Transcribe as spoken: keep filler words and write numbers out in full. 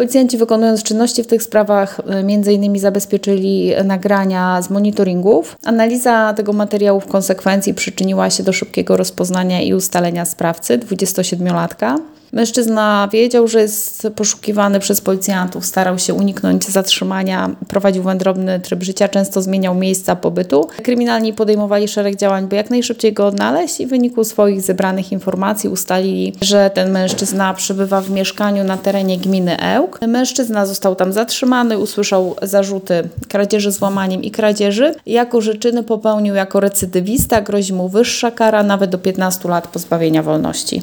Policjanci, wykonując czynności w tych sprawach, między innymi zabezpieczyli nagrania z monitoringów. Analiza tego materiału w konsekwencji przyczyniła się do szybkiego rozpoznania i ustalenia sprawcy, dwudziestosiedmiolatka. Mężczyzna wiedział, że jest poszukiwany przez policjantów, starał się uniknąć zatrzymania, prowadził wędrowny tryb życia, często zmieniał miejsca pobytu. Kryminalni podejmowali szereg działań, by jak najszybciej go odnaleźć i w wyniku swoich zebranych informacji ustalili, że ten mężczyzna przebywa w mieszkaniu na terenie gminy Ełk. Mężczyzna został tam zatrzymany, usłyszał zarzuty kradzieży z włamaniem i kradzieży. Jako że czyny popełnił jako recydywista, grozi mu wyższa kara, nawet do piętnastu lat pozbawienia wolności.